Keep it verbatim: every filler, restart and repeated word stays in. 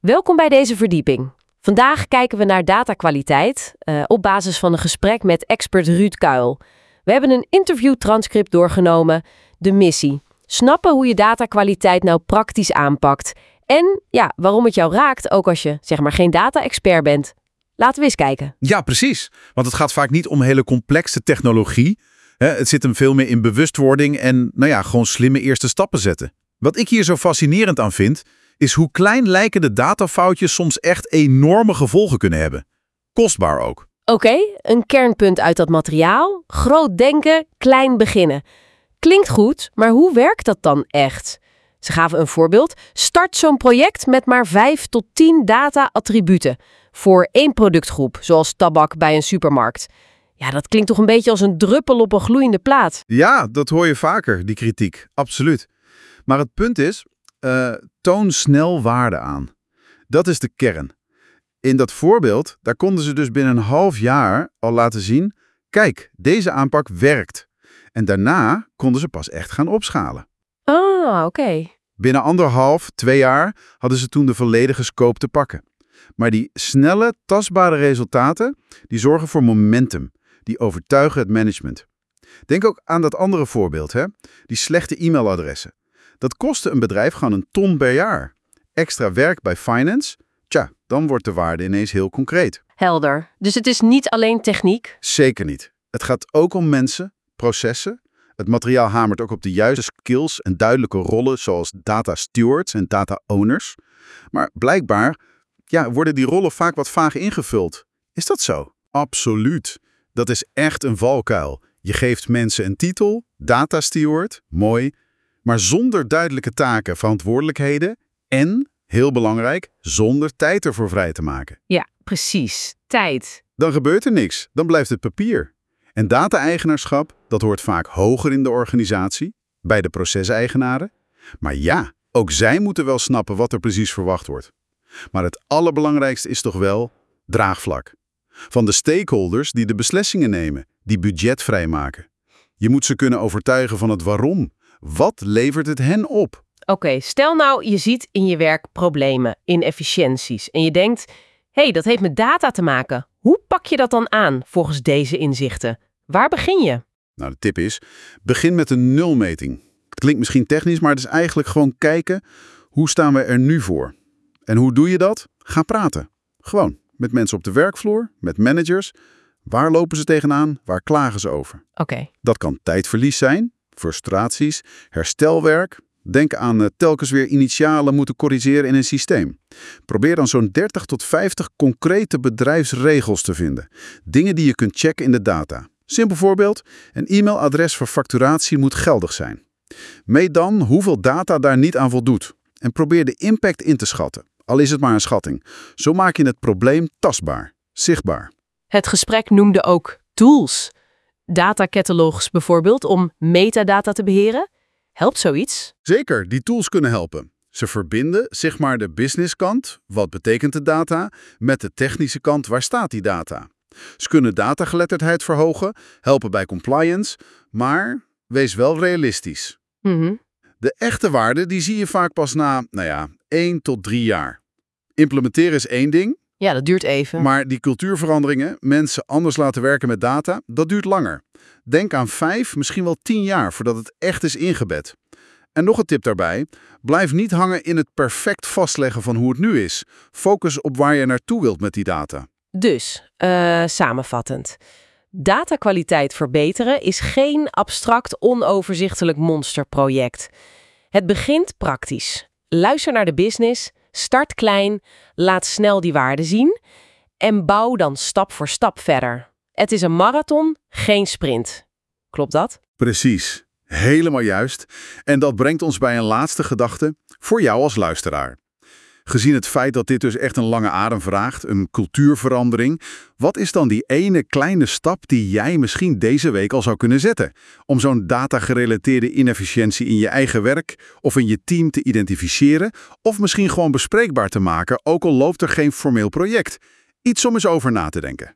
Welkom bij deze verdieping. Vandaag kijken we naar datakwaliteit uh, op basis van een gesprek met expert Ruud Kuil. We hebben een interviewtranscript doorgenomen, de missie. Snappen hoe je datakwaliteit nou praktisch aanpakt. En ja, waarom het jou raakt, ook als je zeg maar geen data-expert bent. Laten we eens kijken. Ja, precies. Want het gaat vaak niet om hele complexe technologie. Het zit hem veel meer in bewustwording en nou ja, gewoon slimme eerste stappen zetten. Wat ik hier zo fascinerend aan vind, is hoe klein lijken de datafoutjes soms echt enorme gevolgen kunnen hebben. Kostbaar ook. Oké, okay, een kernpunt uit dat materiaal. Groot denken, klein beginnen. Klinkt goed, maar hoe werkt dat dan echt? Ze gaven een voorbeeld. Start zo'n project met maar vijf tot tien data-attributen voor één productgroep, zoals tabak bij een supermarkt. Ja, dat klinkt toch een beetje als een druppel op een gloeiende plaat. Ja, dat hoor je vaker, die kritiek. Absoluut. Maar het punt is, uh, toon snel waarde aan. Dat is de kern. In dat voorbeeld, daar konden ze dus binnen een half jaar al laten zien, kijk, deze aanpak werkt. En daarna konden ze pas echt gaan opschalen. Ah, oké. Okay. Binnen anderhalf, twee jaar hadden ze toen de volledige scope te pakken. Maar die snelle, tastbare resultaten, die zorgen voor momentum. Die overtuigen het management. Denk ook aan dat andere voorbeeld, hè? Die slechte e-mailadressen. Dat kostte een bedrijf gewoon een ton per jaar. Extra werk bij finance? Tja, dan wordt de waarde ineens heel concreet. Helder. Dus het is niet alleen techniek? Zeker niet. Het gaat ook om mensen, processen. Het materiaal hamert ook op de juiste skills en duidelijke rollen zoals data stewards en data owners. Maar blijkbaar ja, worden die rollen vaak wat vaag ingevuld. Is dat zo? Absoluut. Dat is echt een valkuil. Je geeft mensen een titel, data steward, mooi, maar zonder duidelijke taken, verantwoordelijkheden en, heel belangrijk, zonder tijd ervoor vrij te maken. Ja, precies. Tijd. Dan gebeurt er niks. Dan blijft het papier. En data-eigenaarschap, dat hoort vaak hoger in de organisatie, bij de proceseigenaren. Maar ja, ook zij moeten wel snappen wat er precies verwacht wordt. Maar het allerbelangrijkste is toch wel draagvlak. Van de stakeholders die de beslissingen nemen, die budget vrijmaken. Je moet ze kunnen overtuigen van het waarom. Wat levert het hen op? Oké, okay, stel nou je ziet in je werk problemen, inefficiënties. En je denkt, hé, hey, dat heeft met data te maken. Hoe pak je dat dan aan volgens deze inzichten? Waar begin je? Nou, de tip is, begin met een nulmeting. Het klinkt misschien technisch, maar het is eigenlijk gewoon kijken, hoe staan we er nu voor? En hoe doe je dat? Ga praten. Gewoon. Met mensen op de werkvloer, met managers. Waar lopen ze tegenaan? Waar klagen ze over? Oké. Okay. Dat kan tijdverlies zijn, frustraties, herstelwerk. Denk aan uh, telkens weer initialen moeten corrigeren in een systeem. Probeer dan zo'n dertig tot vijftig concrete bedrijfsregels te vinden. Dingen die je kunt checken in de data. Simpel voorbeeld, een e-mailadres voor facturatie moet geldig zijn. Meet dan hoeveel data daar niet aan voldoet. En probeer de impact in te schatten. Al is het maar een schatting. Zo maak je het probleem tastbaar, zichtbaar. Het gesprek noemde ook tools. Datacatalogs bijvoorbeeld om metadata te beheren. Helpt zoiets? Zeker, die tools kunnen helpen. Ze verbinden zeg maar de businesskant, wat betekent de data, met de technische kant, waar staat die data. Ze kunnen datageletterdheid verhogen, helpen bij compliance, maar wees wel realistisch. Mm-hmm. De echte waarde die zie je vaak pas na, nou ja, één tot drie jaar. Implementeren is één ding. Ja, dat duurt even. Maar die cultuurveranderingen, mensen anders laten werken met data, dat duurt langer. Denk aan vijf, misschien wel tien jaar voordat het echt is ingebed. En nog een tip daarbij, blijf niet hangen in het perfect vastleggen van hoe het nu is. Focus op waar je naartoe wilt met die data. Dus, uh, samenvattend. Datakwaliteit verbeteren is geen abstract, onoverzichtelijk monsterproject. Het begint praktisch. Luister naar de business, start klein, laat snel die waarde zien en bouw dan stap voor stap verder. Het is een marathon, geen sprint. Klopt dat? Precies, helemaal juist. En dat brengt ons bij een laatste gedachte voor jou als luisteraar. Gezien het feit dat dit dus echt een lange adem vraagt, een cultuurverandering, wat is dan die ene kleine stap die jij misschien deze week al zou kunnen zetten om zo'n datagerelateerde inefficiëntie in je eigen werk of in je team te identificeren of misschien gewoon bespreekbaar te maken, ook al loopt er geen formeel project? Iets om eens over na te denken.